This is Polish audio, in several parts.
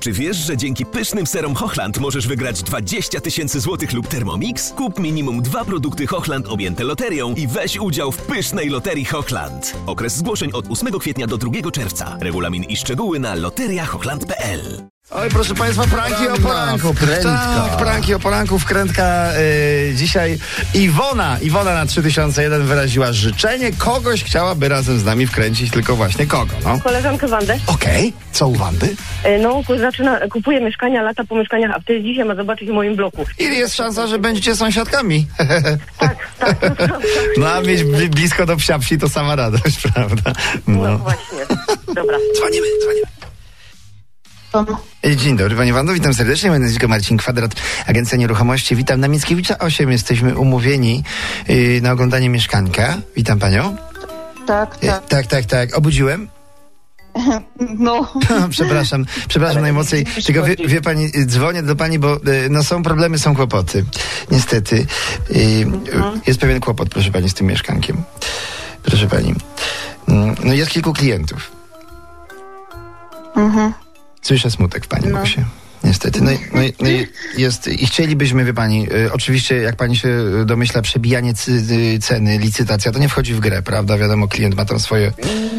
Czy wiesz, że dzięki pysznym serom Hochland możesz wygrać 20 000 złotych lub Thermomix? Kup minimum 2 produkty Hochland objęte loterią i weź udział w pysznej loterii Hochland. Okres zgłoszeń od 8 kwietnia do 2 czerwca. Regulamin i szczegóły na loteriahochland.pl. Oj, proszę Państwa, pranki o poranku. Tak, pranki o poranku, wkrętka. Dzisiaj Iwona na 3001 wyraziła życzenie. Kogoś chciałaby razem z nami wkręcić, tylko właśnie kogo, no? Koleżankę Wandę. Okej. Co u Wandy? Kupuje mieszkania, lata po mieszkaniach, a wtedy dzisiaj ma zobaczyć w moim bloku. I jest szansa, że będziecie sąsiadkami. Tak. No a mieć blisko do psia wsi to sama radość, prawda? No właśnie. Dobra. Dzwonimy. Dzień dobry, Pani Wando, witam serdecznie. Moje nazwisko Marcin Kwadrat, Agencja Nieruchomości. Witam na Mickiewicza 8. Jesteśmy umówieni na oglądanie mieszkanka. Witam Panią. Tak. Obudziłem? No. Przepraszam najmocniej. Tylko wie Pani, dzwonię do Pani, bo są problemy, są kłopoty. Niestety. Jest pewien kłopot, proszę Pani, z tym mieszkankiem. Proszę Pani. No jest kilku klientów. Słyszę smutek w Pani głosie. Niestety. No jest. I chcielibyśmy, wie Pani, oczywiście, jak Pani się domyśla, przebijanie ceny, licytacja, to nie wchodzi w grę, prawda? Wiadomo, klient ma tam swoje...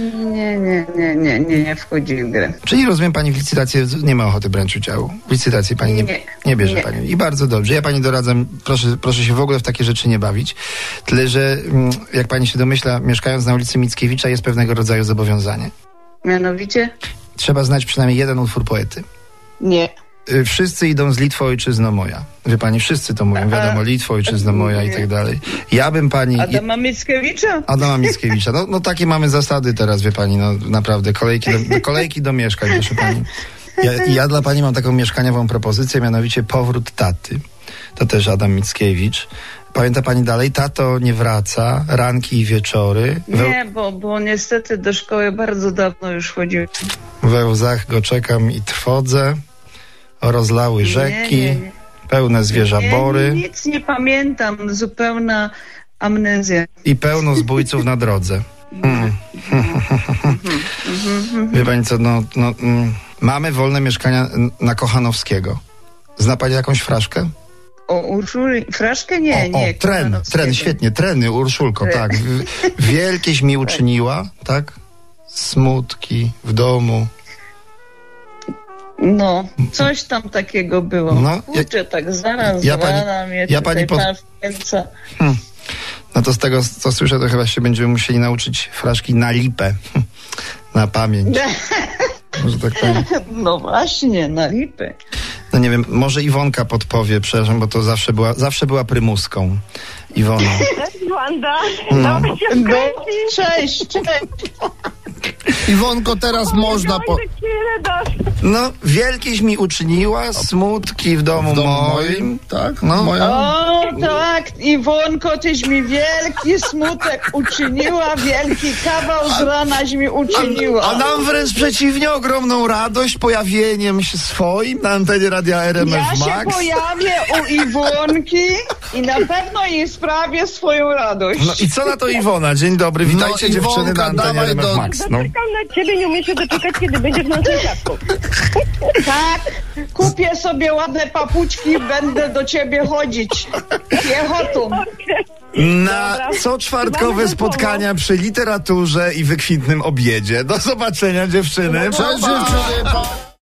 Nie wchodzi w grę. Czyli rozumiem, Pani w licytację nie ma ochoty brać udziału. W licytacji Pani nie bierze Pani. I bardzo dobrze. Ja Pani doradzam, proszę się w ogóle w takie rzeczy nie bawić. Tyle, że jak Pani się domyśla, mieszkając na ulicy Mickiewicza, jest pewnego rodzaju zobowiązanie. Mianowicie? Trzeba znać przynajmniej jeden utwór poety. Nie. Wszyscy idą z Litwo, ojczyzno moja. Wie Pani, wszyscy to mówią, wiadomo, Litwo, ojczyzno moja i tak dalej. Ja bym Pani... Adama Mickiewicza? No takie mamy zasady teraz, wie Pani, no naprawdę, kolejki do mieszkań, proszę Pani. Ja dla Pani mam taką mieszkaniową propozycję, mianowicie powrót taty. To też Adam Mickiewicz. Pamięta Pani dalej? Tato nie wraca, ranki i wieczory. Nie, bo niestety do szkoły bardzo dawno już chodziłem. We łzach go czekam i trwodzę. Rozlały rzeki, pełne zwierza bory. Nic nie pamiętam, zupełna amnezja. I pełno zbójców na drodze. Wie Pani co, mamy wolne mieszkania na Kochanowskiego. Zna Pani jakąś fraszkę? O Urszuli, fraszkę? Nie. Tren, świetnie, treny, Urszulko, tak. Wielkieś mi uczyniła, tak? Smutki w domu. No, coś tam takiego było. No, kurczę, tak zaraz mnie paszpęca. No to z tego, co słyszę, to chyba się będziemy musieli nauczyć fraszki na lipę. Na pamięć. Może tak powiem. No właśnie, na lipę. No nie wiem, może Iwonka podpowie, przepraszam, bo to zawsze była prymuską. Iwona. Cześć, Wanda. Cześć. Iwonko, teraz można No, wielkieś mi uczyniła, smutki w domu moim. Tak? No. O, tak, Iwonko, tyś mi wielki smutek uczyniła, wielki kawał z ranaś mi uczyniła. A nam wręcz przeciwnie, ogromną radość pojawieniem się swoim na antenie Radia RMF Max. Ja się pojawię u Iwonki i na pewno jej sprawię swoją radość. No i co na to Iwona? Dzień dobry, witajcie dziewczyny na antenie RMF Max. Czekam na ciebie, nie umiem się doczekać, kiedy będziesz naszą dziadką. Tak, kupię sobie ładne papuczki, będę do ciebie chodzić piechotą. Na coczwartkowe spotkania przy literaturze i wykwintnym obiedzie. Do zobaczenia, dziewczyny. Cześć, dziewczyny.